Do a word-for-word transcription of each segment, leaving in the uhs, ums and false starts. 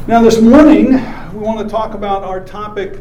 Now this morning, we want to talk about our topic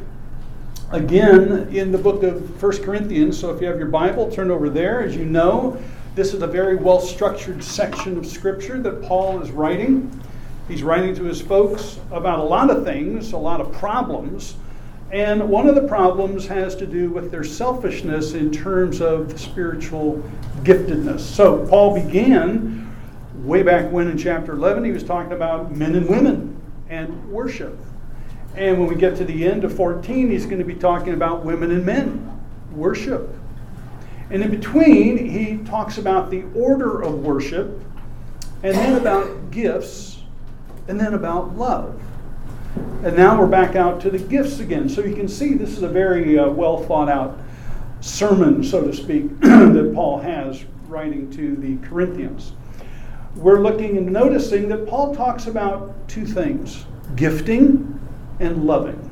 again in the book of First Corinthians. So if you have your Bible, turn over there. As you know, this is a very well-structured section of Scripture that Paul is writing. He's writing to his folks about a lot of things, a lot of problems. And one of the problems has to do with their selfishness in terms of spiritual giftedness. So Paul began way back when in chapter eleven, he was talking about men and women and worship. And when we get to the end of fourteen, he's going to be talking about women and men, worship. And in between, he talks about the order of worship, and then about gifts, and then about love. And now we're back out to the gifts again. So you can see this is a very uh, well thought out sermon, so to speak, that Paul has writing to the Corinthians. We're looking and noticing that Paul talks about two things: gifting and loving.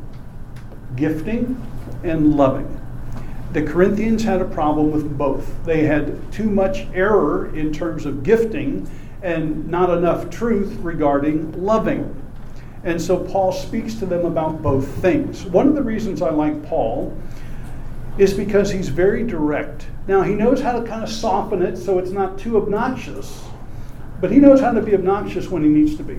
Gifting and loving. The Corinthians had a problem with both. They had too much error in terms of gifting and not enough truth regarding loving. And so Paul speaks to them about both things. One of the reasons I like Paul is because he's very direct. Now, he knows how to kind of soften it so it's not too obnoxious, but he knows how to be obnoxious when he needs to be.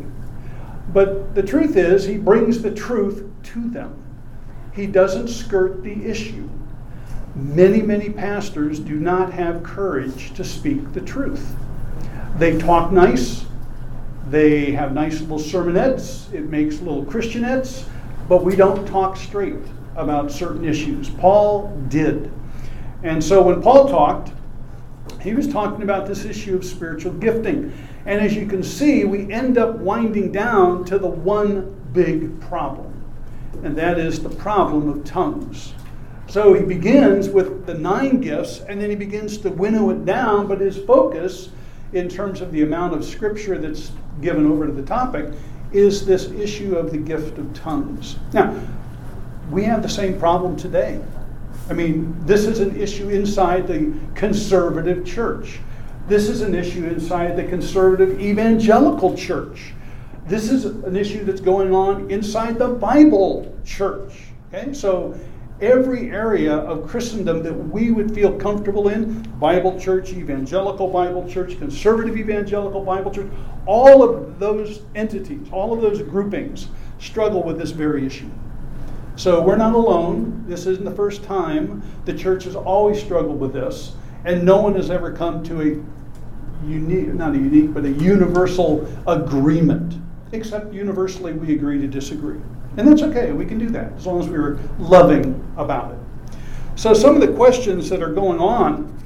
But the truth is, he brings the truth to them. He doesn't skirt the issue. Many, many pastors do not have courage to speak the truth. They talk nice. They have nice little sermonettes. It makes little Christianettes, but we don't talk straight about certain issues. Paul did. And so when Paul talked, he was talking about this issue of spiritual gifting. And as you can see, we end up winding down to the one big problem, and that is the problem of tongues. So he begins with the nine gifts, and then he begins to winnow it down, but his focus in terms of the amount of scripture that's given over to the topic is this issue of the gift of tongues. Now, we have the same problem today. I mean, this is an issue inside the conservative church. This is an issue inside the conservative evangelical church. This is an issue that's going on inside the Bible church. Okay, so every area of Christendom that we would feel comfortable in, Bible church, evangelical Bible church, conservative evangelical Bible church, all of those entities, all of those groupings struggle with this very issue. So we're not alone. This isn't the first time. The church has always struggled with this, and no one has ever come to a unique, not a unique, but a universal agreement, except universally we agree to disagree. And that's okay, we can do that, as long as we're loving about it. So some of the questions that are going on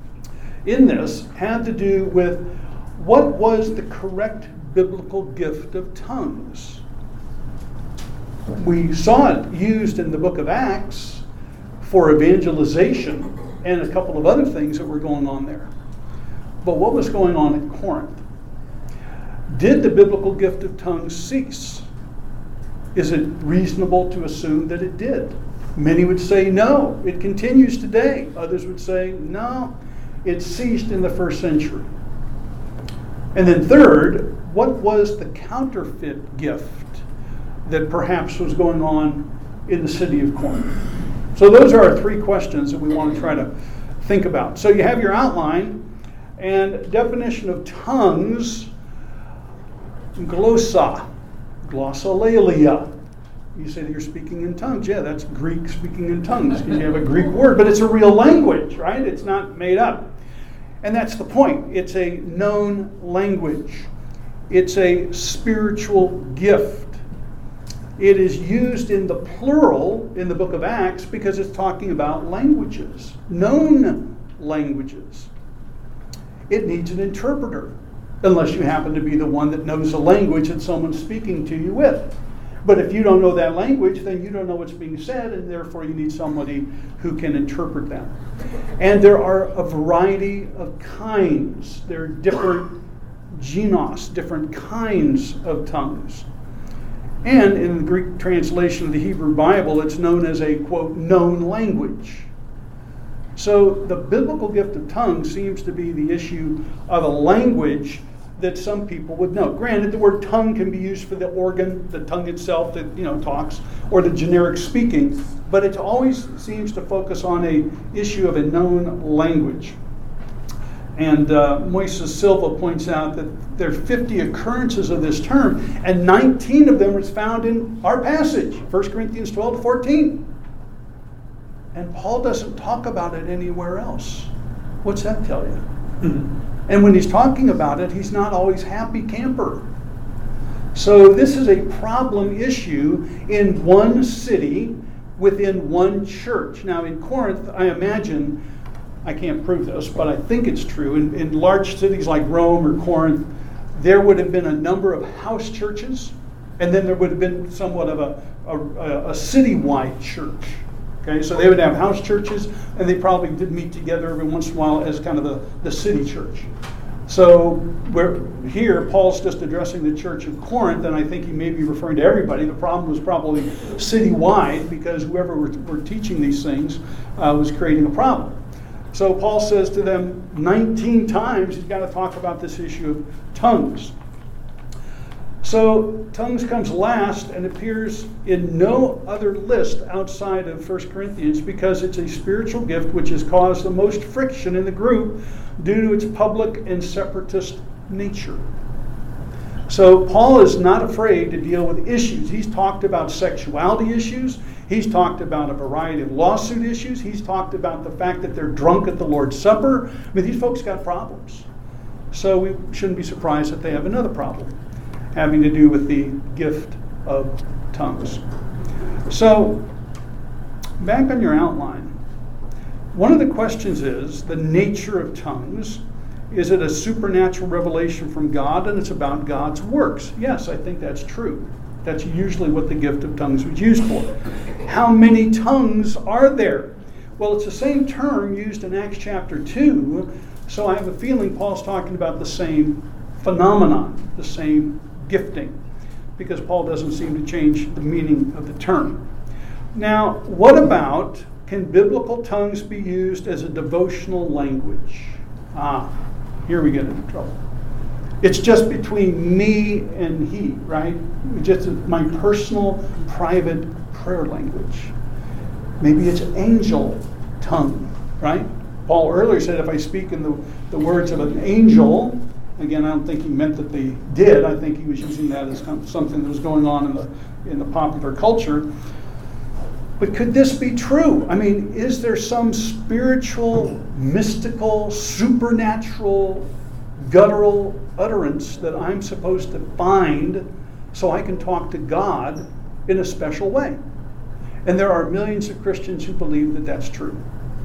in this have to do with what was the correct biblical gift of tongues. We saw it used in the book of Acts for evangelization and a couple of other things that were going on there. But what was going on at Corinth? Did the biblical gift of tongues cease? Is it reasonable to assume that it did? Many would say no, it continues today. Others would say no, it ceased in the first century. And then third, what was the counterfeit gift that perhaps was going on in the city of Corinth? So those are our three questions that we want to try to think about. So you have your outline and definition of tongues, glossa, glossolalia. You say that you're speaking in tongues. Yeah, that's Greek speaking in tongues because you have a Greek word, but it's a real language, right? It's not made up. And that's the point. It's a known language. It's a spiritual gift. It is used in the plural in the book of Acts because it's talking about languages, known languages. It needs an interpreter, unless you happen to be the one that knows the language that someone's speaking to you with. But if you don't know that language, then you don't know what's being said, and therefore you need somebody who can interpret that. And there are a variety of kinds. There are different genos, different kinds of tongues. And in the Greek translation of the Hebrew Bible, it's known as a, quote, known language. So the biblical gift of tongues seems to be the issue of a language that some people would know. Granted, the word tongue can be used for the organ, the tongue itself that, you know, talks, or the generic speaking, but it always seems to focus on a issue of a known language. And uh, Moises Silva points out that there are fifty occurrences of this term, and nineteen of them is found in our passage, First Corinthians twelve to fourteen. And Paul doesn't talk about it anywhere else. What's that tell you? Mm-hmm. And when he's talking about it, he's not always happy camper. So this is a problem issue in one city within one church. Now in Corinth, I imagine, I can't prove this, but I think it's true, in, in large cities like Rome or Corinth, there would have been a number of house churches, and then there would have been somewhat of a, a, a city-wide church. Okay, so they would have house churches, and they probably did meet together every once in a while as kind of the, the city church. So we're, here, Paul's just addressing the church of Corinth, and I think he may be referring to everybody. The problem was probably city-wide, because whoever were, were teaching these things uh, was creating a problem. So Paul says to them nineteen times, he's got to talk about this issue of tongues. So tongues comes last and appears in no other list outside of First Corinthians because it's a spiritual gift which has caused the most friction in the group due to its public and separatist nature. So Paul is not afraid to deal with issues. He's talked about sexuality issues. He's talked about a variety of lawsuit issues. He's talked about the fact that they're drunk at the Lord's Supper. I mean, these folks got problems. So we shouldn't be surprised that they have another problem having to do with the gift of tongues. So, back on your outline, one of the questions is the nature of tongues. Is it a supernatural revelation from God and it's about God's works? Yes, I think that's true. That's usually what the gift of tongues was used for. How many tongues are there? Well, it's the same term used in Acts chapter two, so I have a feeling Paul's talking about the same phenomenon, the same gifting, because Paul doesn't seem to change the meaning of the term. Now, what about, can biblical tongues be used as a devotional language? Ah, here we get into trouble. It's just between me and he, right? Just my personal, private prayer language. Maybe it's angel tongue, right? Paul earlier said if I speak in the, the words of an angel, again, I don't think he meant that they did. I think he was using that as kind of something that was going on in the in the popular culture. But could this be true? I mean, is there some spiritual, mystical, supernatural, guttural utterance that I'm supposed to find so I can talk to God in a special way? And there are millions of Christians who believe that that's true.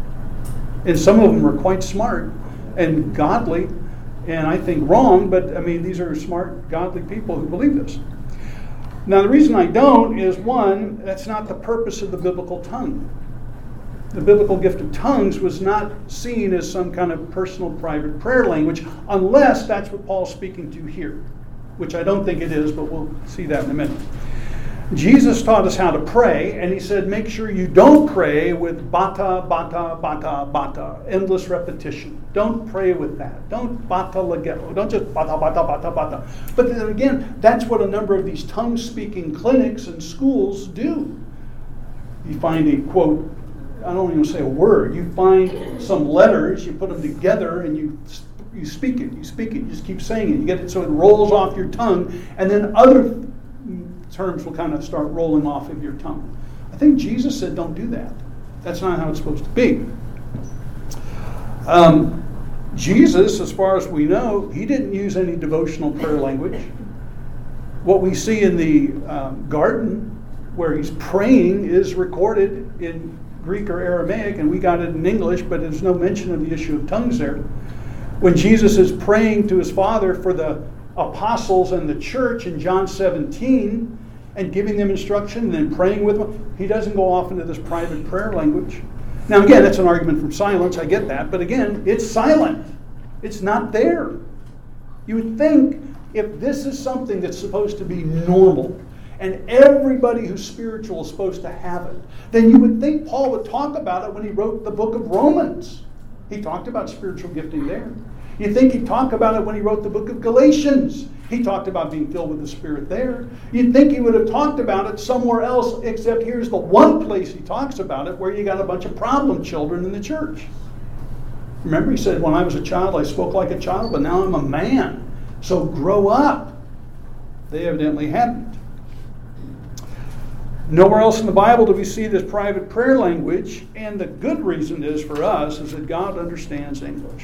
And some of them are quite smart and godly, and I think wrong, but I mean, these are smart, godly people who believe this. Now, the reason I don't is, one, that's not the purpose of the biblical tongue. The biblical gift of tongues was not seen as some kind of personal, private prayer language, unless that's what Paul's speaking to here, which I don't think it is, but we'll see that in a minute. Jesus taught us how to pray, and he said, make sure you don't pray with bata, bata, bata, bata, endless repetition. Don't pray with that. Don't bata legelo. Don't just bata, bata, bata, bata. But then again, that's what a number of these tongue-speaking clinics and schools do. You find a, quote, I don't even say a word. You find some letters, you put them together, and you you speak it. You speak it. You just keep saying it. You get it so it rolls off your tongue, and then other terms will kind of start rolling off of your tongue. I think Jesus said don't do that. That's not how it's supposed to be. Um, Jesus, as far as we know, he didn't use any devotional prayer language. What we see in the um, garden where he's praying is recorded in Greek or Aramaic, and we got it in English, but there's no mention of the issue of tongues there. When Jesus is praying to his Father for the apostles and the church in John seventeen and giving them instruction and then praying with them, he doesn't go off into this private prayer language. Now again, that's an argument from silence, I get that, but again, it's silent. It's not there. You would think if this is something that's supposed to be normal and everybody who's spiritual is supposed to have it, then you would think Paul would talk about it when he wrote the book of Romans. He talked about spiritual gifting there. You think he'd talk about it when he wrote the book of Galatians. He talked about being filled with the Spirit there. You'd think he would have talked about it somewhere else, except here's the one place he talks about it where you got a bunch of problem children in the church. Remember, he said, when I was a child, I spoke like a child, but now I'm a man. So grow up. They evidently hadn't. Nowhere else in the Bible do we see this private prayer language, and the good reason is for us is that God understands English.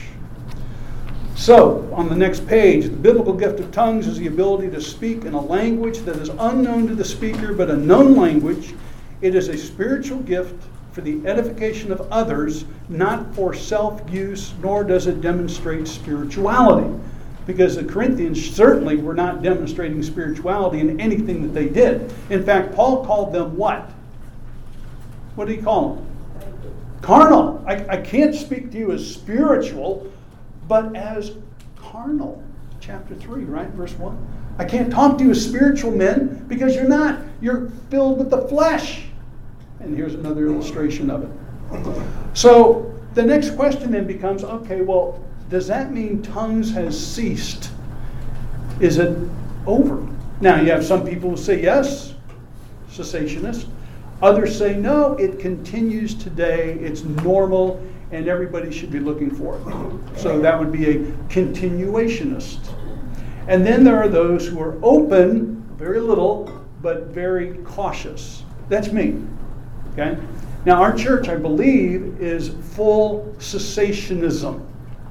So, on the next page, the biblical gift of tongues is the ability to speak in a language that is unknown to the speaker, but a known language. It is a spiritual gift for the edification of others, not for self-use, nor does it demonstrate spirituality. Because the Corinthians certainly were not demonstrating spirituality in anything that they did. In fact, Paul called them what? What did he call them? Carnal. I, I can't speak to you as spiritual, but as carnal. Chapter three, right? Verse one. I can't talk to you as spiritual men because you're not. You're filled with the flesh. And here's another illustration of it. So the next question then becomes, okay, well, does that mean tongues has ceased? Is it over? Now, you have some people who say yes, cessationist. Others say no, it continues today, it's normal, and everybody should be looking for it. So that would be a continuationist. And then there are those who are open, very little, but very cautious. That's me. Okay? Now, our church, I believe, is full cessationism.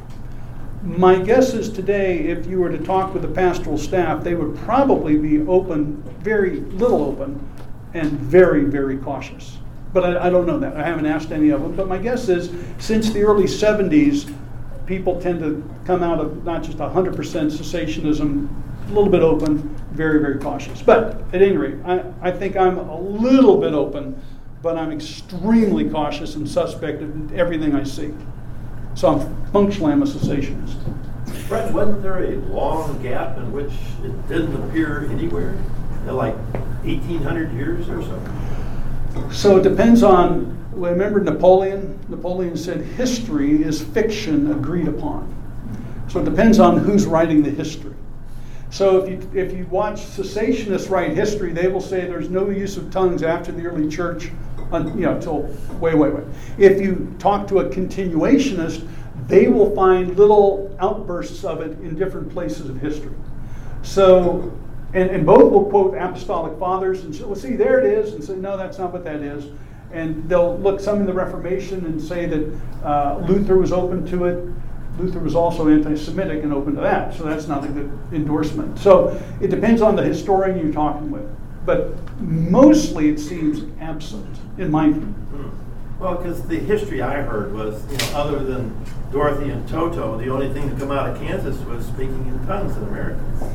My guess is today, if you were to talk with the pastoral staff, they would probably be open, very little open, and very, very cautious. But I, I don't know that. I haven't asked any of them. But my guess is, since the early seventies, people tend to come out of not just one hundred percent cessationism, a little bit open, very, very cautious. But at any rate, I, I think I'm a little bit open, but I'm extremely cautious and suspect of everything I see. So I'm functionally I'm a cessationist. Fred, wasn't there a long gap in which it didn't appear anywhere? Like eighteen hundred years or so? So it depends on, well, remember Napoleon? Napoleon said history is fiction agreed upon. So it depends on who's writing the history. So if you if you watch cessationists write history, they will say there's no use of tongues after the early church, you know, until way, way, way. If you talk to a continuationist, they will find little outbursts of it in different places of history. So, and, and both will quote apostolic fathers and say, well, see, there it is, and say, no, that's not what that is. And they'll look some in the Reformation and say that uh, Luther was open to it. Luther was also anti-Semitic and open to that, so that's not a good endorsement. So it depends on the historian you're talking with. But mostly it seems absent in my view. Well, because the history I heard was, you know, other than Dorothy and Toto, the only thing to come out of Kansas was speaking in tongues in Americans.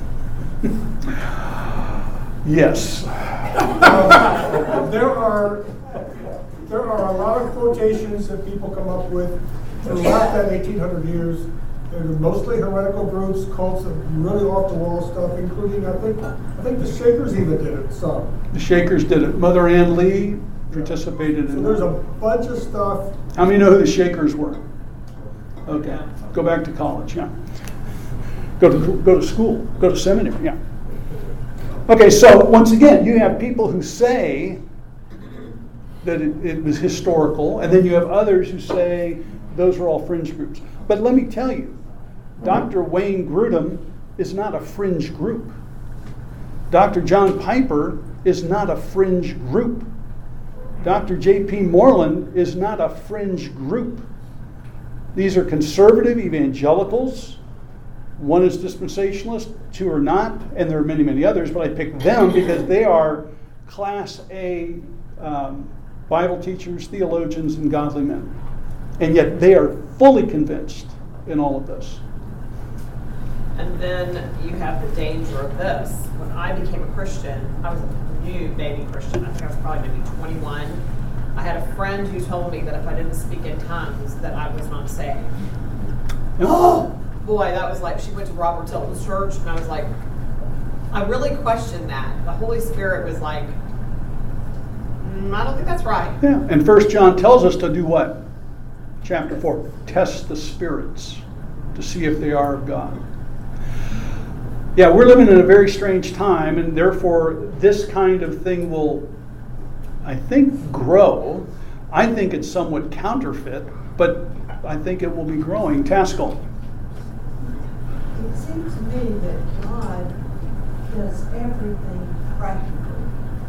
Yes. Uh, there are there are a lot of quotations that people come up with throughout that eighteen hundred years. They're mostly heretical groups, cults of really off-the-wall stuff, including, I think, I think the Shakers even did it some. The Shakers did it. Mother Ann Lee participated so in it. So there's a bunch of stuff. How many know who the Shakers were? Okay. Go back to college, yeah. Go to go to school, go to seminary, yeah. Okay, so once again, you have people who say that it, it was historical, and then you have others who say those are all fringe groups. But let me tell you, Doctor Wayne Grudem is not a fringe group. Doctor John Piper is not a fringe group. Doctor J P Moreland is not a fringe group. These are conservative evangelicals. One is dispensationalist, two are not, and there are many, many others, but I picked them because they are Class A um, Bible teachers, theologians, and godly men. And yet they are fully convinced in all of this. And then you have the danger of this. When I became a Christian, I was a new baby Christian. I think I was probably maybe twenty-one. I had a friend who told me that if I didn't speak in tongues, that I was not saved. Oh! Boy, that was like, she went to Robert Tilton's church, and I was like, I really questioned that. The Holy Spirit was like, mm, I don't think that's right. Yeah, and First John tells us to do what? Chapter four, test the spirits to see if they are of God. Yeah, we're living in a very strange time, and therefore this kind of thing will, I think, grow. I think it's somewhat counterfeit, but I think it will be growing. Taskell. It seems to me that God does everything practically.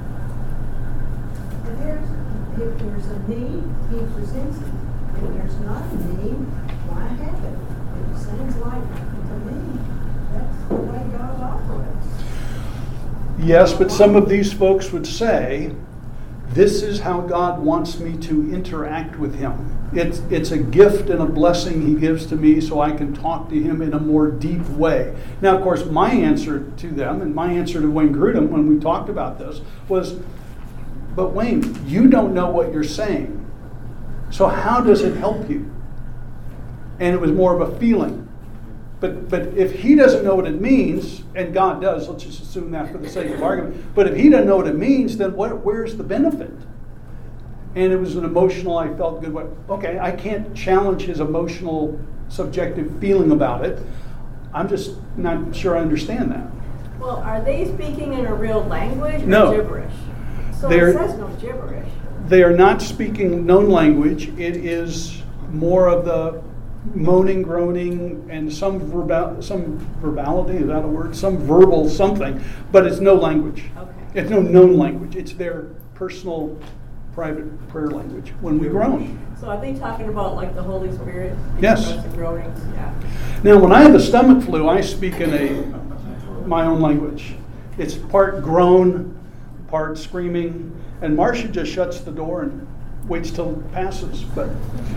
If there's, if there's a need, he presents it. If there's not a need, why have it? It seems like, to me, that's the way God operates. Yes, but some of these folks would say, this is how God wants me to interact with him. It's, it's a gift and a blessing he gives to me so I can talk to him in a more deep way. Now, of course, my answer to them and my answer to Wayne Grudem when we talked about this was, but Wayne, you don't know what you're saying. So how does it help you? And it was more of a feeling. But but if he doesn't know what it means, and God does, let's just assume that for the sake of argument, but if he doesn't know what it means, then what, where's the benefit? And it was an emotional, I felt good, okay, I can't challenge his emotional, subjective feeling about it. I'm just not sure I understand that. Well, are they speaking in a real language or No. gibberish? So They're- it says no gibberish. They are not speaking known language. It is more of the moaning, groaning, and some verbal, some verbality, is that a word? Some verbal something, but it's no language. Okay. It's no known language. It's their personal, private prayer language when we groan. So are they talking about like the Holy Spirit? Yes. Expressing groanings? Yeah. Now, when I have a stomach flu, I speak in a my own language. It's part groan, part screaming, and Marcia just shuts the door and waits till it passes. But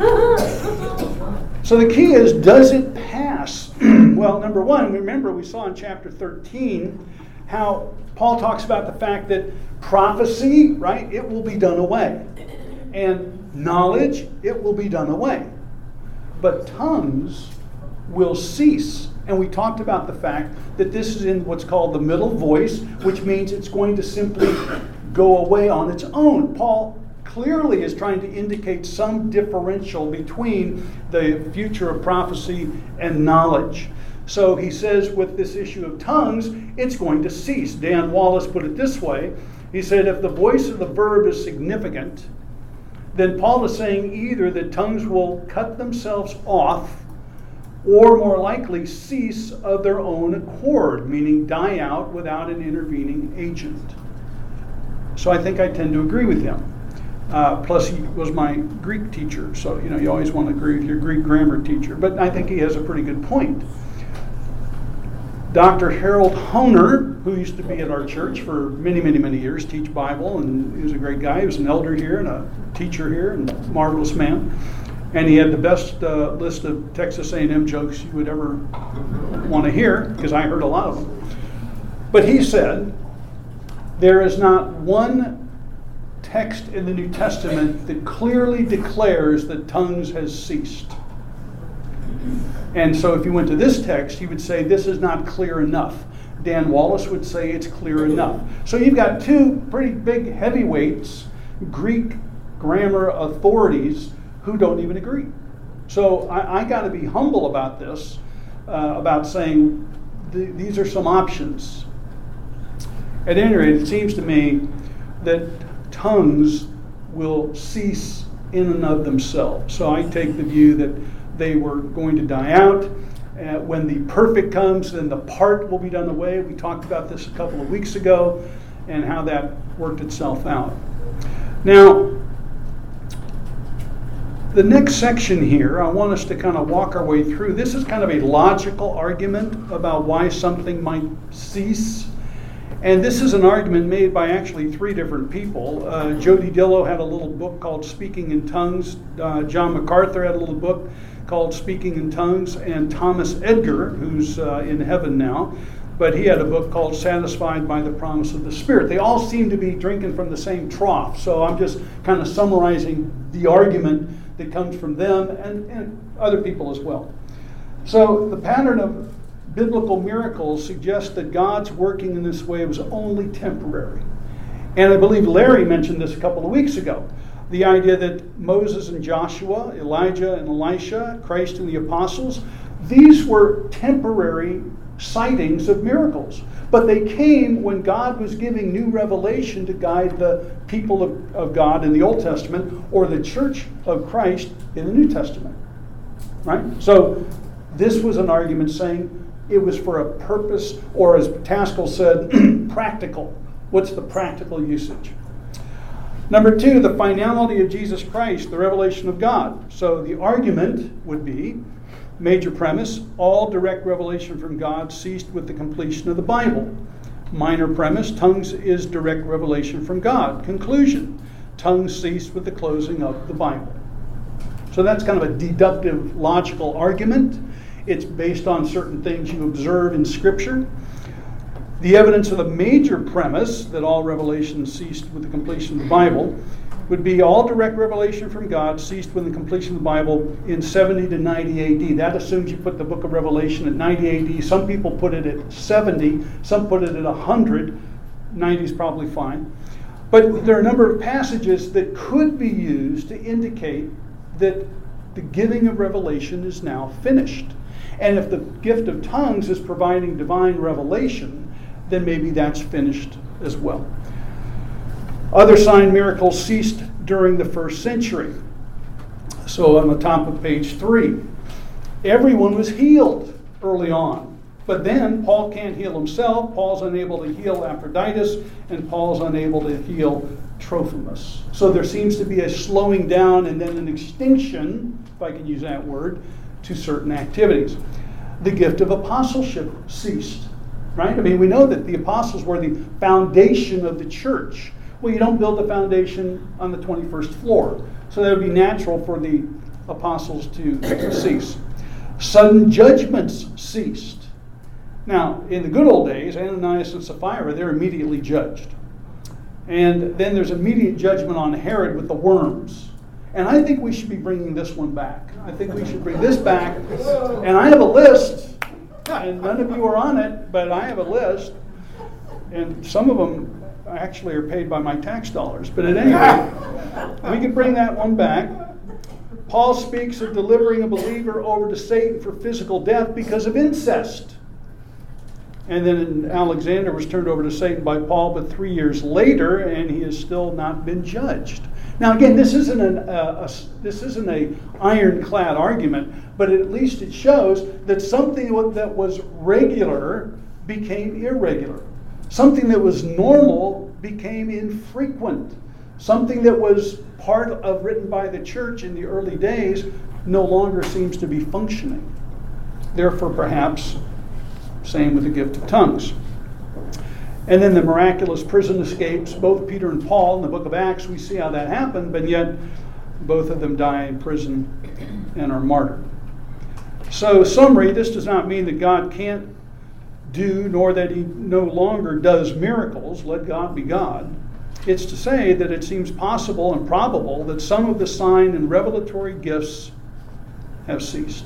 so the key is, does it pass? Well, number one, remember we saw in chapter thirteen how Paul talks about the fact that prophecy, right, it will be done away. And knowledge, it will be done away. But tongues will cease. And we talked about the fact that this is in what's called the middle voice, which means it's going to simply go away on its own. Paul clearly is trying to indicate some differential between the future of prophecy and knowledge. So he says with this issue of tongues, it's going to cease. Dan Wallace put it this way. He said, if the voice of the verb is significant, then Paul is saying either that tongues will cut themselves off or more likely cease of their own accord, meaning die out without an intervening agent. So I think I tend to agree with him. Uh, plus, he was my Greek teacher, so you know you always want to agree with your Greek grammar teacher. But I think he has a pretty good point. Doctor Harold Honer, who used to be at our church for many, many, many years, teach Bible, and he was a great guy. He was an elder here and a teacher here, and a marvelous man. And he had the best uh, list of Texas A and M jokes you would ever want to hear, because I heard a lot of them. But he said, there is not one text in the New Testament that clearly declares that tongues has ceased. And so if you went to this text, he would say this is not clear enough. Dan Wallace would say it's clear enough. So you've got two pretty big heavyweights, Greek grammar authorities, who don't even agree. So I, I got to be humble about this, uh, about saying th- these are some options. At any rate, it seems to me that tongues will cease in and of themselves. So I take the view that they were going to die out. Uh, when the perfect comes, then the part will be done away. We talked about this a couple of weeks ago and how that worked itself out. Now, the next section here, I want us to kind of walk our way through. This is kind of a logical argument about why something might cease. And this is an argument made by actually three different people. Uh, Jody Dillow had a little book called Speaking in Tongues. Uh, John MacArthur had a little book called Speaking in Tongues. And Thomas Edgar, who's uh, in heaven now, but he had a book called Satisfied by the Promise of the Spirit. They all seem to be drinking from the same trough. So I'm just kind of summarizing the argument that comes from them and, and other people as well. So the pattern of biblical miracles suggests that God's working in this way was only temporary. And I believe Larry mentioned this a couple of weeks ago. The idea that Moses and Joshua, Elijah and Elisha, Christ and the apostles, these were temporary sightings of miracles. But they came when God was giving new revelation to guide the people of, of God in the Old Testament or the church of Christ in the New Testament. Right? So this was an argument saying it was for a purpose, or as Taskell said, practical. What's the practical usage? Number two, the finality of Jesus Christ, the revelation of God. So the argument would be, major premise, all direct revelation from God ceased with the completion of the Bible. Minor premise, tongues is direct revelation from God. Conclusion, tongues ceased with the closing of the Bible. So that's kind of a deductive, logical argument. It's based on certain things you observe in Scripture. The evidence of the major premise that all revelation ceased with the completion of the Bible would be all direct revelation from God ceased with the completion of the Bible in seventy to ninety A D. That assumes you put the book of Revelation at ninety A D. Some people put it at seventy. Some put it at one hundred. ninety is probably fine. But there are a number of passages that could be used to indicate that the giving of revelation is now finished. And if the gift of tongues is providing divine revelation, then maybe that's finished as well. Other sign miracles ceased during the first century. So on the top of page three, everyone was healed early on. But then Paul can't heal himself. Paul's unable to heal Epaphroditus, and Paul's unable to heal Trophimus. So there seems to be a slowing down and then an extinction, if I can use that word, to certain activities. The gift of apostleship ceased, right? I mean, we know that the apostles were the foundation of the church. Well, you don't build the foundation on the twenty-first floor. So that would be natural for the apostles to cease. Sudden judgments ceased. Now, in the good old days, Ananias and Sapphira, they're immediately judged. And then there's immediate judgment on Herod with the worms. And I think we should be bringing this one back. I think we should bring this back. And I have a list, and none of you are on it, but I have a list. And some of them actually are paid by my tax dollars. But at any rate, we can bring that one back. Paul speaks of delivering a believer over to Satan for physical death because of incest. And then Alexander was turned over to Satan by Paul, but three years later, and he has still not been judged. Now, again, this isn't an, uh, a, this isn't a ironclad argument, but at least it shows that something that was regular became irregular. Something that was normal became infrequent. Something that was part of written by the church in the early days no longer seems to be functioning. Therefore, perhaps, same with the gift of tongues. And then the miraculous prison escapes, both Peter and Paul in the book of Acts, we see how that happened, but yet both of them die in prison and are martyred. So, summary, this does not mean that God can't do, nor that he no longer does miracles. Let God be God. It's to say that it seems possible and probable that some of the sign and revelatory gifts have ceased.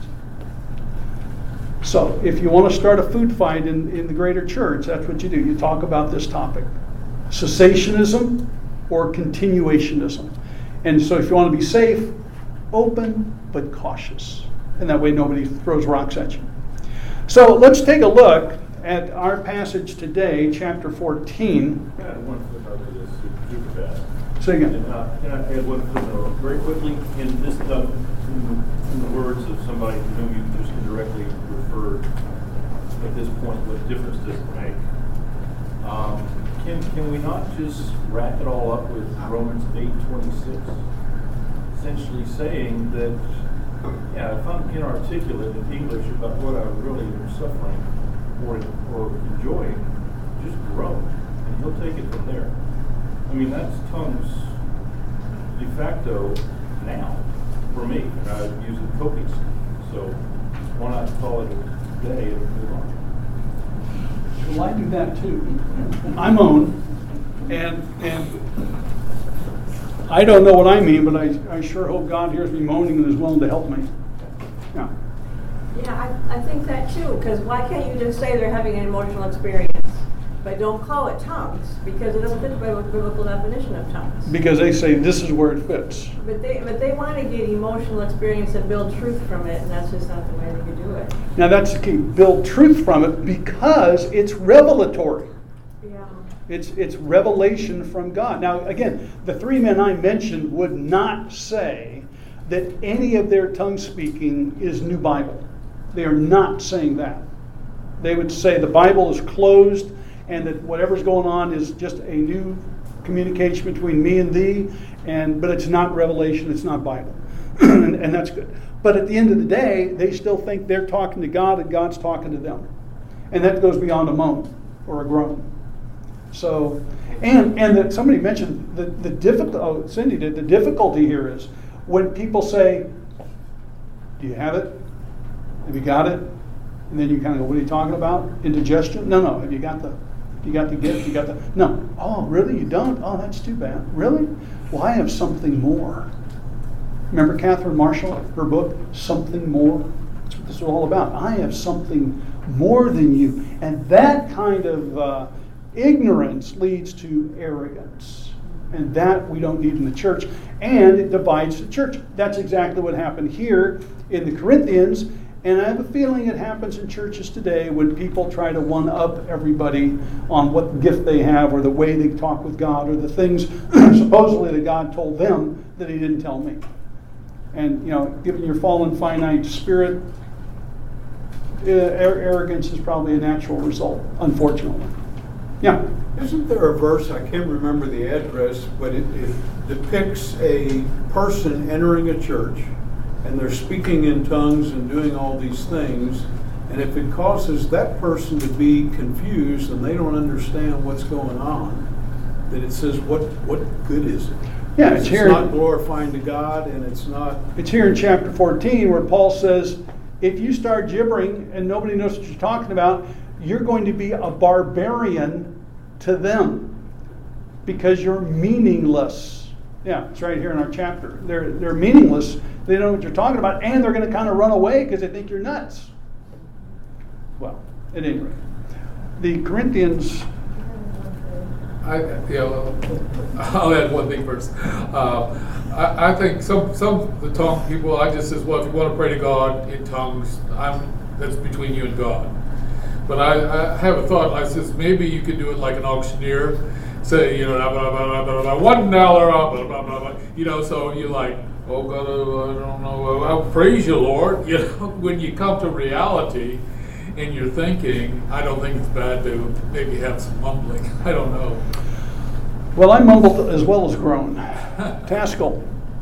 So, if you want to start a food fight in, in the greater church, that's what you do. You talk about this topic. Cessationism or continuationism. And so if you want to be safe, open but cautious. And that way nobody throws rocks at you. So let's take a look at our passage today, chapter fourteen. I had one footnote to this, super fast. Say again. And, uh, can I add one footnote very quickly? In this, uh, in, in the words of somebody to whom you just indirectly referred, at this point, what difference does it make? Um, can can we not just wrap it all up with Romans eight twenty-six, essentially saying that, yeah, if I'm inarticulate in English about what I really am suffering or or enjoying, just grow, and He'll take it from there. I mean, that's tongues de facto now for me, and I use it copiously. So why not call it a day and move on? Well, I do that too. I moan, and and I don't know what I mean, but I, I sure hope God hears me moaning and is willing to help me. Yeah. Yeah, I, I think that too, because why can't you just say they're having an emotional experience? But don't call it tongues, because it doesn't fit the biblical definition of tongues. Because they say this is where it fits. But they, but they want to get emotional experience and build truth from it, and that's just not the way that you do it. Now that's the key. Build truth from it because it's revelatory. Yeah. It's it's revelation from God. Now again, the three men I mentioned would not say that any of their tongue speaking is New Bible. They are not saying that. They would say the Bible is closed and that whatever's going on is just a new communication between me and thee, and but it's not revelation, it's not Bible. and, and that's good. But at the end of the day, they still think they're talking to God and God's talking to them. And that goes beyond a moan or a groan. So, and and that somebody mentioned the, the difficult, oh, Cindy did, the difficulty here is when people say, do you have it? Have you got it? And then you kind of go, what are you talking about? Indigestion? No, no. Have you got the, you got the gift? You got the, no. Oh, really? You don't? Oh, that's too bad. Really? Well, I have something more. Remember Catherine Marshall, her book, Something More? That's what this is all about. I have something more than you. And that kind of uh, ignorance leads to arrogance. And that we don't need in the church. And it divides the church. That's exactly what happened here in the Corinthians. And I have a feeling it happens in churches today when people try to one-up everybody on what gift they have or the way they talk with God or the things supposedly that God told them that he didn't tell me. And, you know, given your fallen finite spirit, uh, arrogance is probably a natural result, unfortunately. Yeah? Isn't there a verse, I can't remember the address, but it, it depicts a person entering a church and they're speaking in tongues and doing all these things, and if it causes that person to be confused and they don't understand what's going on, then it says, what what good is it? Yeah, it's, it's here. not glorifying to God, and it's not... It's here in chapter fourteen where Paul says, if you start gibbering and nobody knows what you're talking about, you're going to be a barbarian to them because you're meaningless. Yeah, it's right here in our chapter. They're they're meaningless. They don't know what you're talking about, and they're going to kind of run away because they think you're nuts. Well, at any rate, the Corinthians. I, yeah, well, I'll add one thing first. Uh, I, I think some some of the tongue people, I just says, well, if you want to pray to God in tongues, I'm that's between you and God. But I, I have a thought. I says maybe you could do it like an auctioneer, say, you know, blah, blah, blah, blah, blah, one dollar, blah, blah, blah, blah, you know. So you're like, oh God, I don't know. I'll praise you, Lord. You know, when you come to reality. And you're thinking, I don't think it's bad to maybe have some mumbling. I don't know. Well, I mumbled as well as groan. Taskell.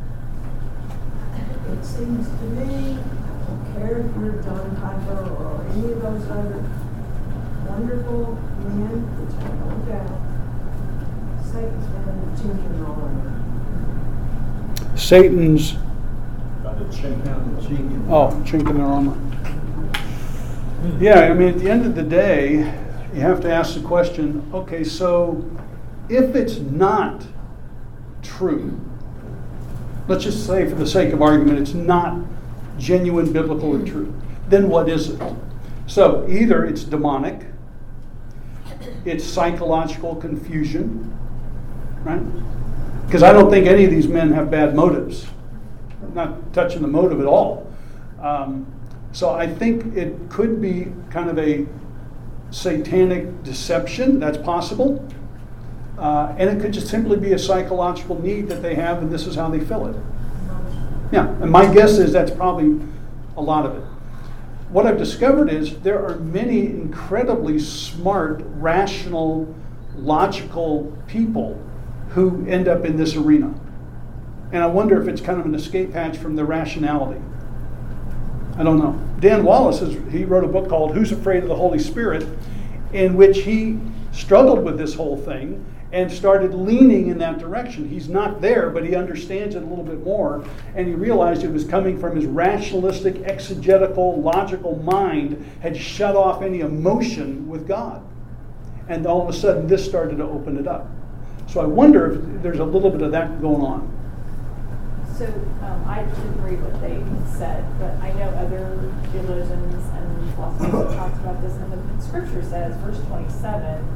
It seems to me, I don't care if you're John Piper or any of those other wonderful men, which I don't doubt, Satan's been chinking all over. Satan's. About to chink out the chink. Oh, chink in their armor. Yeah, I mean, at the end of the day, you have to ask the question, okay, so if it's not true, let's just say for the sake of argument, it's not genuine biblical and true, then what is it? So either it's demonic, it's psychological confusion, right? Because I don't think any of these men have bad motives. I'm not touching the motive at all. Um, So I think it could be kind of a satanic deception. That's possible. Uh, and it could just simply be a psychological need that they have, and this is how they fill it. Yeah, and my guess is that's probably a lot of it. What I've discovered is there are many incredibly smart, rational, logical people who end up in this arena. And I wonder if it's kind of an escape hatch from the rationality. I don't know. Dan Wallace, has, he wrote a book called Who's Afraid of the Holy Spirit, in which he struggled with this whole thing and started leaning in that direction. He's not there, but he understands it a little bit more, and he realized it was coming from his rationalistic, exegetical, logical mind had shut off any emotion with God. And all of a sudden, this started to open it up. So I wonder if there's a little bit of that going on. So um, I didn't read what they said, but I know other theologians and philosophers have talked about this, and the scripture says, verse twenty-seven,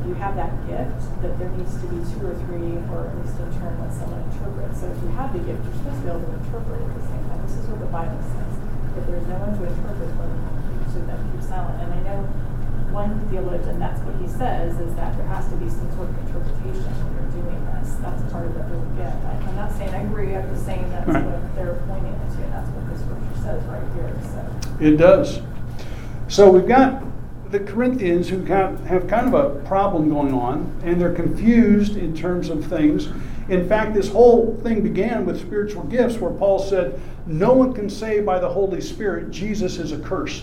you have that gift, that there needs to be two or three, or at least in turn let someone interpret. So if you have the gift, you're supposed to be able to interpret at the same time. This is what the Bible says. If there's no one to interpret, then you should then keep silent. And I know one theologian, that's what he says, is that there has to be some sort of interpretation when you're doing this. That's part of the whole gift. I, I'm not saying I agree, I'm just saying that's right. what they're pointing to, and that's what the scripture says right here. So It does. So we've got the Corinthians who have, have kind of a problem going on, and they're confused in terms of things. In fact, this whole thing began with spiritual gifts, where Paul said, no one can say by the Holy Spirit, Jesus is accursed.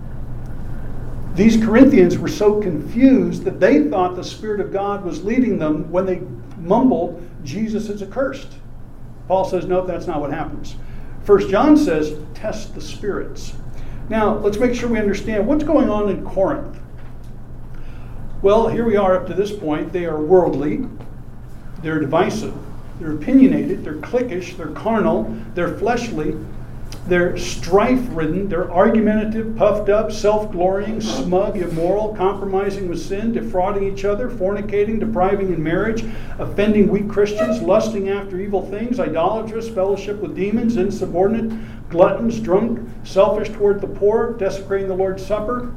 These Corinthians were so confused that they thought the Spirit of God was leading them when they mumbled, Jesus is accursed. Paul says, no, that's not what happens. First John says, test the spirits. Now, let's make sure we understand what's going on in Corinth. Well, here we are up to this point. They are worldly, they're divisive, they're opinionated, they're cliquish, they're carnal, they're fleshly, they're strife-ridden, they're argumentative, puffed up, self-glorying, smug, immoral, compromising with sin, defrauding each other, fornicating, depriving in marriage, offending weak Christians, lusting after evil things, idolatrous, fellowship with demons, insubordinate, gluttons, drunk, selfish toward the poor, desecrating the Lord's Supper.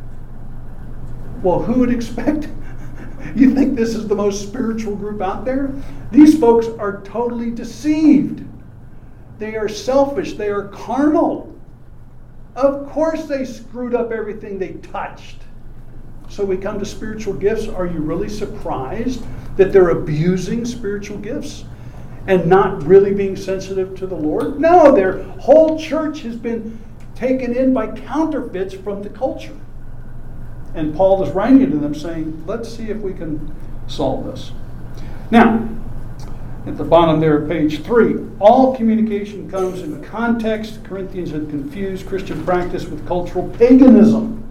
Well, who would expect? You think this is the most spiritual group out there? These folks are totally deceived. They are selfish. They are carnal. Of course they screwed up everything they touched. So we come to spiritual gifts. Are you really surprised that they're abusing spiritual gifts and not really being sensitive to the Lord? No, their whole church has been taken in by counterfeits from the culture. And Paul is writing to them saying, let's see if we can solve this. Now, at the bottom there, page three, all communication comes in context. The Corinthians had confused Christian practice with cultural paganism.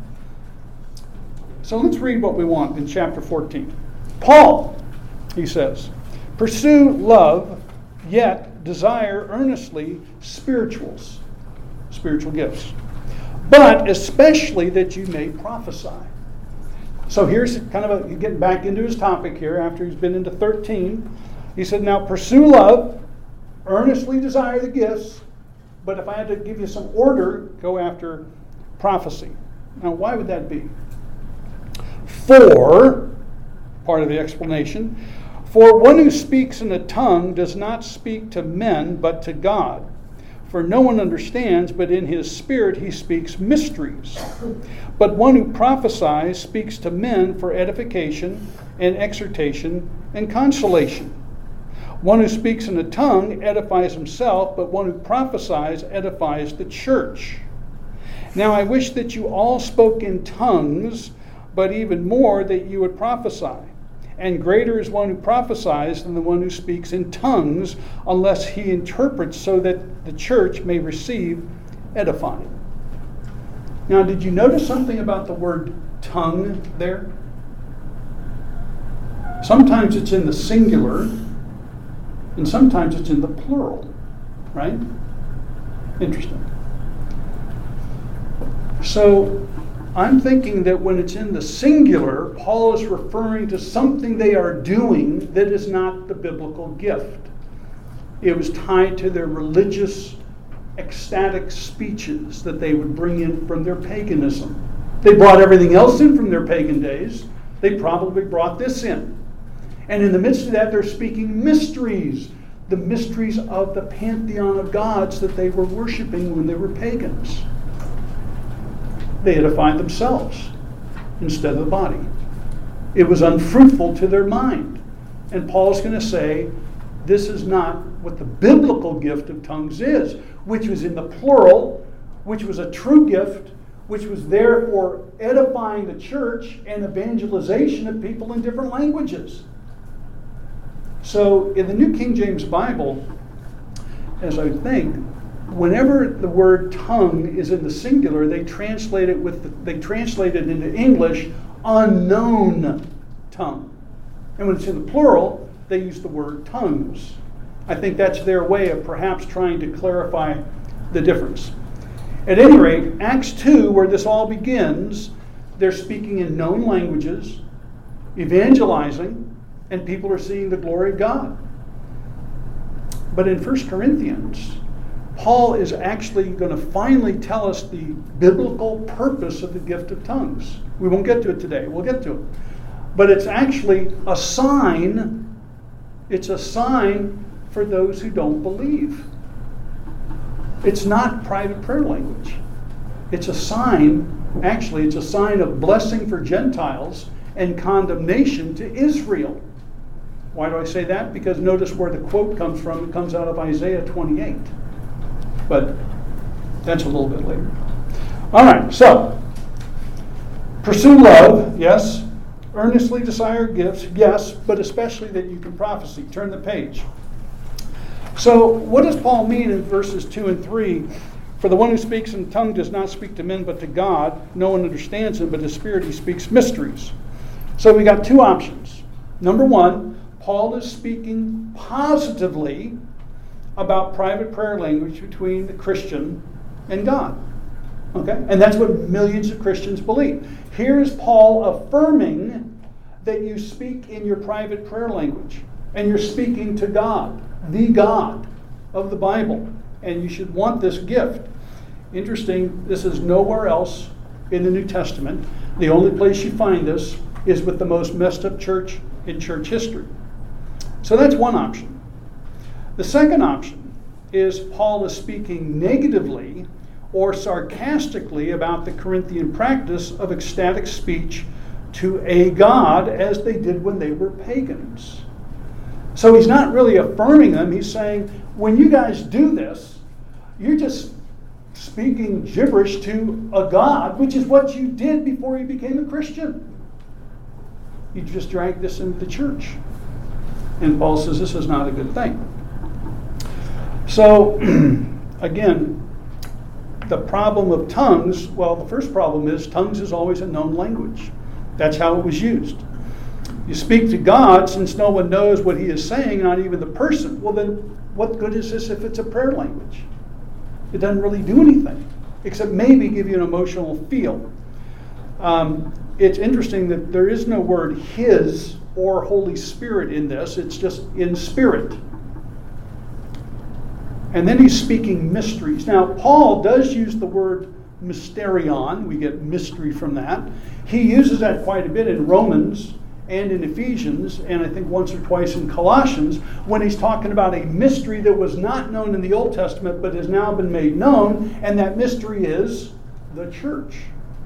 So let's read what we want in chapter fourteen. Paul, he says, pursue love, yet desire earnestly spirituals, spiritual gifts, but especially that you may prophesy. So here's kind of a, getting back into his topic here after he's been into thirteen. He said, now pursue love, earnestly desire the gifts, but if I had to give you some order, go after prophecy. Now, why would that be? For, part of the explanation, for one who speaks in a tongue does not speak to men, but to God. For no one understands, but in his spirit he speaks mysteries. But one who prophesies speaks to men for edification and exhortation and consolation. One who speaks in a tongue edifies himself, but one who prophesies edifies the church. Now I wish that you all spoke in tongues, but even more that you would prophesy. And greater is one who prophesies than the one who speaks in tongues, unless he interprets, so that the church may receive edifying. Now, did you notice something about the word tongue there? Sometimes it's in the singular, and sometimes it's in the plural, right? Interesting. So, I'm thinking that when it's in the singular, Paul is referring to something they are doing that is not the biblical gift. It was tied to their religious, ecstatic speeches that they would bring in from their paganism. They brought everything else in from their pagan days. They probably brought this in. And in the midst of that, they're speaking mysteries, the mysteries of the pantheon of gods that they were worshiping when they were pagans. They edified themselves instead of the body. It was unfruitful to their mind. And Paul's going to say, this is not what the biblical gift of tongues is, which was in the plural, which was a true gift, which was there for edifying the church and evangelization of people in different languages. So in the New King James Bible, as I think, whenever the word tongue is in the singular, they translate it with the, they translate it into English, unknown tongue. And when it's in the plural, they use the word tongues. I think that's their way of perhaps trying to clarify the difference. At any rate, Acts two, where this all begins, they're speaking in known languages. evangelizing, and people are seeing the glory of God. But in First Corinthians, Paul is actually going to finally tell us the biblical purpose of the gift of tongues. We won't get to it today. We'll get to it. But it's actually a sign. It's a sign for those who don't believe. It's not private prayer language. It's a sign, actually, it's a sign of blessing for Gentiles and condemnation to Israel. Why do I say that? Because notice where the quote comes from. It comes out of Isaiah twenty-eight. But that's a little bit later. All right, so pursue love, yes. Earnestly desire gifts, yes, but especially that you can prophesy. Turn the page. So what does Paul mean in verses two and three? For the one who speaks in tongue does not speak to men but to God. No one understands him, but his spirit he speaks mysteries. So we got two options. Number one, Paul is speaking positively about private prayer language between the Christian and God. Okay? And that's what millions of Christians believe. Here is Paul affirming that you speak in your private prayer language and you're speaking to God, the God of the Bible, and you should want this gift. Interesting, this is nowhere else in the New Testament. The only place you find this is with the most messed up church in church history. So that's one option. The second option is Paul is speaking negatively or sarcastically about the Corinthian practice of ecstatic speech to a god as they did when they were pagans. So he's not really affirming them. He's saying, when you guys do this, you're just speaking gibberish to a god, which is what you did before you became a Christian. You just dragged this into the church. And Paul says this is not a good thing. So, again, the problem of tongues, well, the first problem is tongues is always a known language. That's how it was used. You speak to God since no one knows what he is saying, not even the person. Well, then what good is this if it's a prayer language? It doesn't really do anything, except maybe give you an emotional feel. Um, it's interesting that there is no word his or Holy Spirit in this. It's just in spirit. And then he's speaking mysteries. Now, Paul does use the word mysterion. We get mystery from that. He uses that quite a bit in Romans and in Ephesians, and I think once or twice in Colossians, when he's talking about a mystery that was not known in the Old Testament but has now been made known, and that mystery is the church.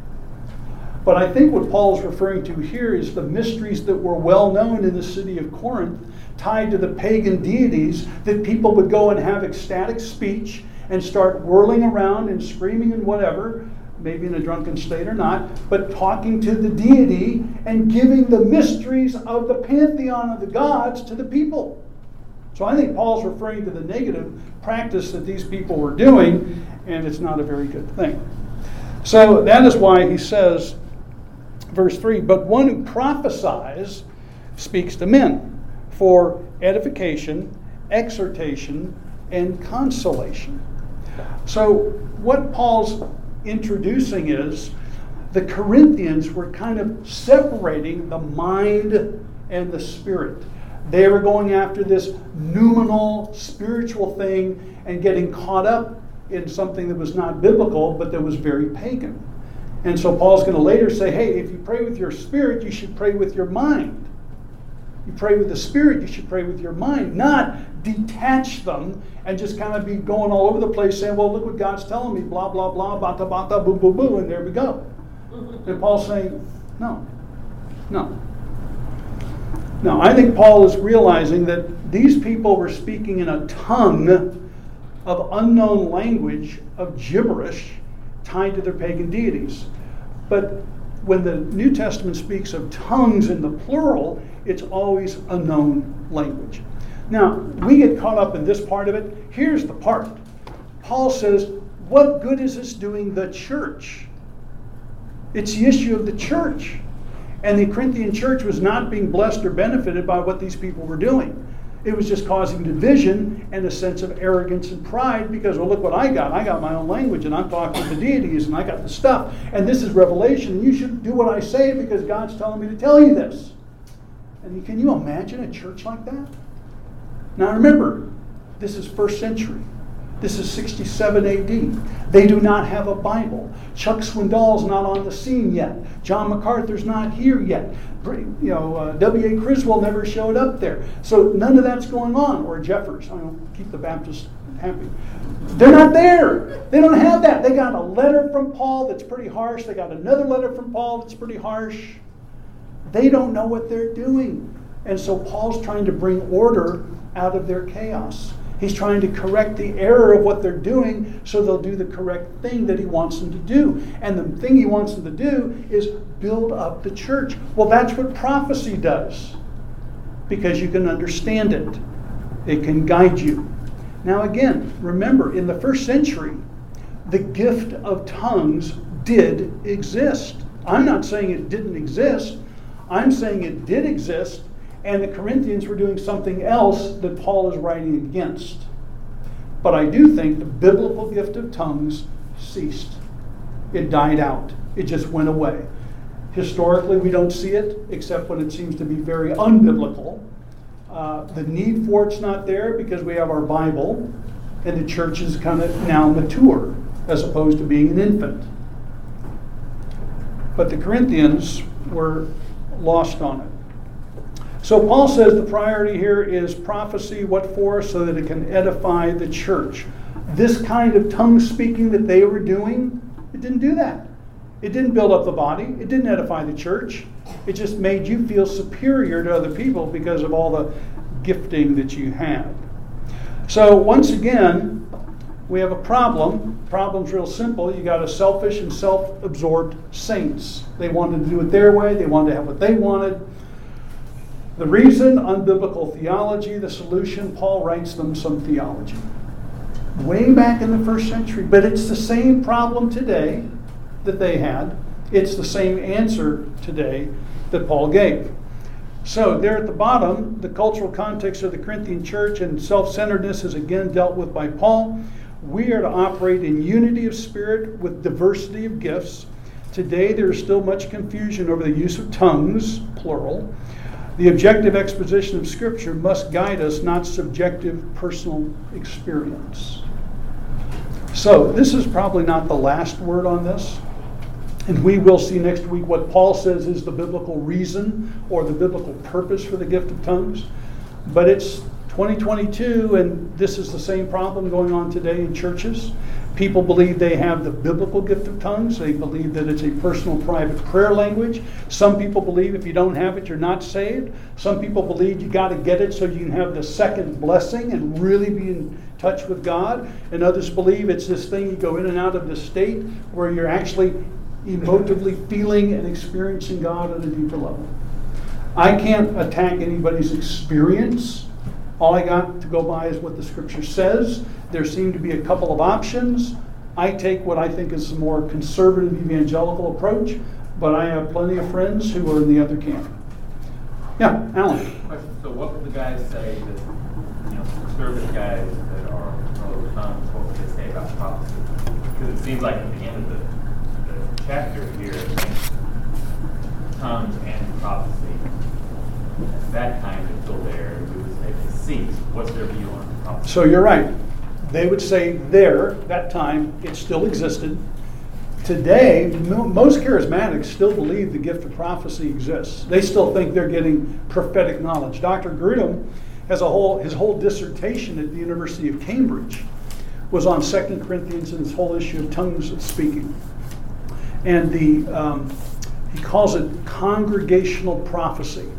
But I think what Paul's referring to here is the mysteries that were well known in the city of Corinth, tied to the pagan deities, that people would go and have ecstatic speech and start whirling around and screaming and whatever, maybe in a drunken state or not, but talking to the deity and giving the mysteries of the pantheon of the gods to the people. So I think Paul's referring to the negative practice that these people were doing, and it's not a very good thing. So that is why he says, verse three, but one who prophesies speaks to men for edification, exhortation, and consolation. So what Paul's introducing is the Corinthians were kind of separating the mind and the spirit. They were going after this noumenal spiritual thing and getting caught up in something that was not biblical but that was very pagan. And so Paul's going to later say, hey, if you pray with your spirit, you should pray with your mind. You pray with the spirit, you should pray with your mind, not detach them and just kind of be going all over the place saying, well, look what God's telling me, blah, blah, blah, bata, bata, boo, boo, boo, and there we go. And Paul's saying, no, no. No, I think Paul is realizing that these people were speaking in a tongue of unknown language, of gibberish, tied to their pagan deities. But when the New Testament speaks of tongues in the plural, it's always a known language. Now, we get caught up in this part of it. Here's the part. Paul says, what good is this doing the church? It's the issue of the church. And the Corinthian church was not being blessed or benefited by what these people were doing. It was just causing division and a sense of arrogance and pride because, well, look what I got. I got my own language and I'm talking to the deities and I got the stuff. And this is revelation and you should do what I say because God's telling me to tell you this. And can you imagine a church like that? Now remember, this is first century. This is sixty-seven A D. They do not have a Bible. Chuck Swindoll's not on the scene yet. John MacArthur's not here yet. You know, uh, W A Criswell never showed up there. So none of that's going on. Or Jeffers. I don't keep the Baptists happy. They're not there. They don't have that. They got a letter from Paul that's pretty harsh. They got another letter from Paul that's pretty harsh. They don't know what they're doing. And so Paul's trying to bring order out of their chaos. He's trying to correct the error of what they're doing so they'll do the correct thing that he wants them to do. And the thing he wants them to do is build up the church. Well, that's what prophecy does, because you can understand it. It can guide you. Now again, remember, in the first century, the gift of tongues did exist. I'm not saying it didn't exist. I'm saying it did exist, and the Corinthians were doing something else that Paul is writing against. But I do think the biblical gift of tongues ceased. It died out. It just went away. Historically, we don't see it, except when it seems to be very unbiblical. Uh, the need for it's not there because we have our Bible, and the church is kind of now mature, as opposed to being an infant. But the Corinthians were lost on it. So Paul says the priority here is prophecy. What for? So that it can edify the church. This kind of tongue speaking that they were doing, it didn't do that. It didn't build up the body. It didn't edify the church. It just made you feel superior to other people because of all the gifting that you had. So once again, we have a problem. The problem's real simple. You got a selfish and self-absorbed saints. They wanted to do it their way. They wanted to have what they wanted. The reason, unbiblical theology. The solution, Paul writes them some theology. Way back in the first century. But it's the same problem today that they had. It's the same answer today that Paul gave. So there at the bottom, the cultural context of the Corinthian church and self-centeredness is again dealt with by Paul. We are to operate in unity of spirit with diversity of gifts. Today there is still much confusion over the use of tongues, plural. The objective exposition of Scripture must guide us, not subjective personal experience. So this is probably not the last word on this. And we will see next week what Paul says is the biblical reason or the biblical purpose for the gift of tongues. But it's twenty twenty-two, and this is the same problem going on today in churches. People believe they have the biblical gift of tongues. They believe that it's a personal, private prayer language. Some people believe if you don't have it, you're not saved. Some people believe you got to get it so you can have the second blessing and really be in touch with God. And others believe it's this thing you go in and out of the state where you're actually emotively feeling and experiencing God at a deeper level. I can't attack anybody's experience. All I got to go by is what the Scripture says. There seem to be a couple of options. I take what I think is a more conservative evangelical approach, but I have plenty of friends who are in the other camp. Yeah, Alan. So what would the guys say that, you know, conservative guys that are pro tongues, what would they say about prophecy? Because it seems like at the end of the, the chapter here, it makes tongues and prophecy at that time until there, we would say they cease. What's their view on prophecy? So you're right. They would say there, that time, it still existed. Today, most charismatics still believe the gift of prophecy exists. They still think they're getting prophetic knowledge. Doctor Grudem has a whole, his whole dissertation at the University of Cambridge was on Second Corinthians and this whole issue of tongues speaking. And the um, he calls it congregational prophecy.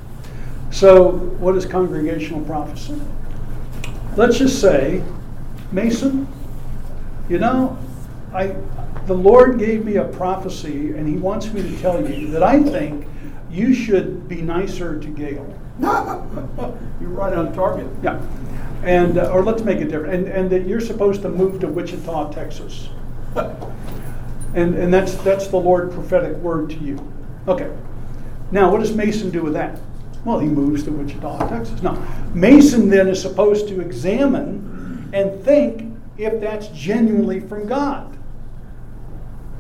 So what is congregational prophecy? Let's just say, Mason, you know, I the Lord gave me a prophecy and he wants me to tell you that I think you should be nicer to Gail. You're right on target. Yeah. And uh, or let's make it different. And and that you're supposed to move to Wichita, Texas. and and that's that's the Lord prophetic word to you. Okay. Now what does Mason do with that? Well, he moves to Wichita, Texas. Now, Mason then is supposed to examine and think if that's genuinely from God.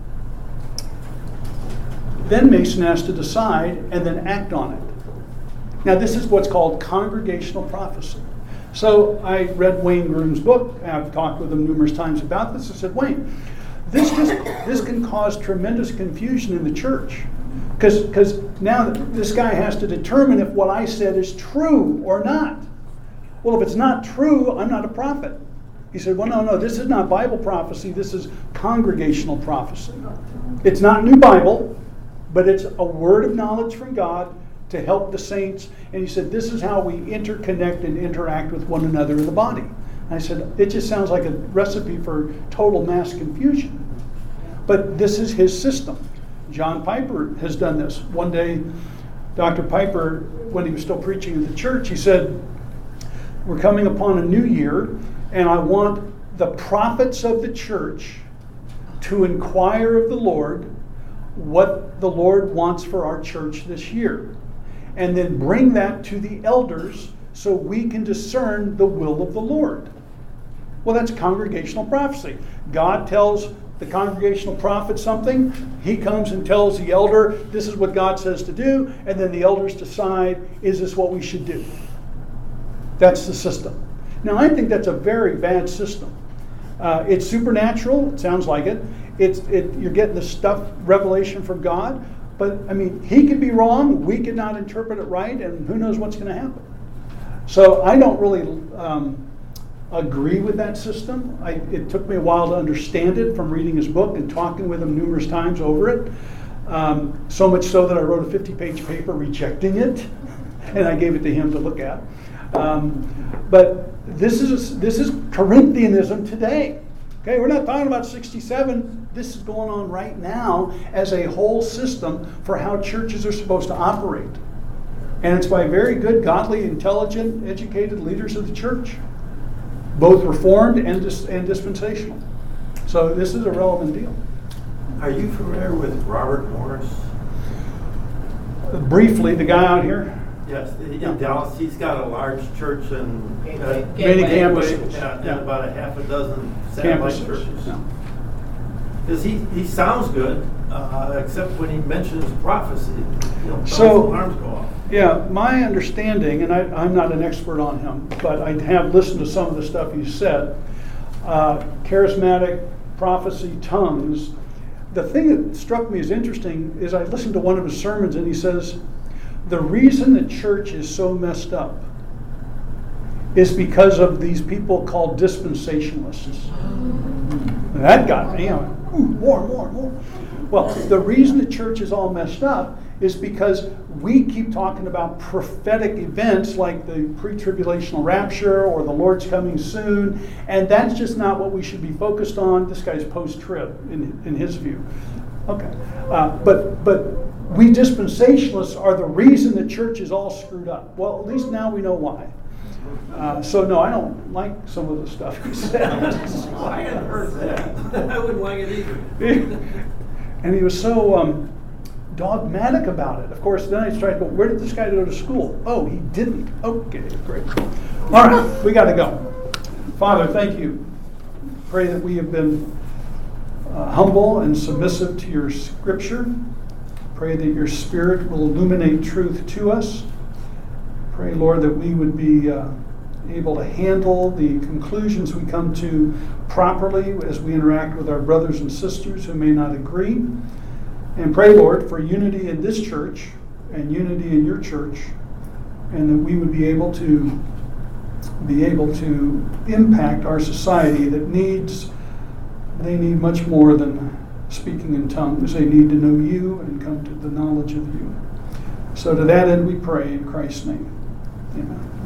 Then Mason has to decide and then act on it. Now, this is what's called congregational prophecy. So I read Wayne Groom's book. I've talked with him numerous times about this. I said, Wayne, this just this can cause tremendous confusion in the church. Because because now this guy has to determine if what I said is true or not. Well, if it's not true, I'm not a prophet. He said, well, no, no, this is not Bible prophecy. This is congregational prophecy. It's not New Bible, but it's a word of knowledge from God to help the saints. And he said, this is how we interconnect and interact with one another in the body. And I said, it just sounds like a recipe for total mass confusion. But this is his system. John Piper has done this. One day, Doctor Piper, when he was still preaching at the church, he said, we're coming upon a new year, and I want the prophets of the church to inquire of the Lord what the Lord wants for our church this year, and then bring that to the elders so we can discern the will of the Lord. Well, that's congregational prophecy. God tells the congregational prophet something, he comes and tells the elder, this is what God says to do, and then the elders decide, is this what we should do? That's the system. Now, I think that's a very bad system. Uh, it's supernatural, it sounds like it. It's it, you're getting the stuff, revelation from God, but I mean, he could be wrong, we could not interpret it right, and who knows what's going to happen. So I don't really um, agree with that system. I, it took me a while to understand it from reading his book and talking with him numerous times over it. Um, so much so that I wrote a fifty-page paper rejecting it, and I gave it to him to look at. Um, but this is this is Corinthianism today. Okay, we're not talking about sixty-seven. This is going on right now as a whole system for how churches are supposed to operate, and it's by very good, godly, intelligent, educated leaders of the church, both Reformed and dis- and dispensational. So this is a relevant deal. Are you familiar with Robert Morris? Uh, briefly, the guy out here. Yes, in yeah. Dallas, he's got a large church and uh, many campuses, and, yeah. and about a half a dozen satellite campuses. churches. Yeah. Because he, he sounds good, uh, except when he mentions prophecy, you know, so alarms go off. Yeah, my understanding, and I, I'm not an expert on him, but I have listened to some of the stuff he's said. Uh, charismatic prophecy, tongues. The thing that struck me as interesting is I listened to one of his sermons, and he says, the reason the church is so messed up is because of these people called dispensationalists. And that got me, you know, ooh, more, more, more. Well, the reason the church is all messed up is because we keep talking about prophetic events like the pre-tribulational rapture or the Lord's coming soon, and that's just not what we should be focused on. This guy's post-trib, in, in his view. Okay, uh, but but we dispensationalists are the reason the church is all screwed up. Well, at least now we know why. Uh, so no, I don't like some of the stuff he said. I hadn't heard that. I wouldn't like it either. And he was so um, dogmatic about it. Of course, then I tried to go, where did this guy go to school? Oh, he didn't. Okay, great. All right, we got to go. Father, thank you. Pray that we have been uh, humble and submissive to your scripture. Pray that your Spirit will illuminate truth to us. Pray, Lord, that we would be uh, able to handle the conclusions we come to properly as we interact with our brothers and sisters who may not agree. And pray, Lord, for unity in this church and unity in your church, and that we would be able to be able to impact our society that needs, they need much more than speaking in tongues. They need to know you and come to the knowledge of you. So to that end we pray in Christ's name. Amen.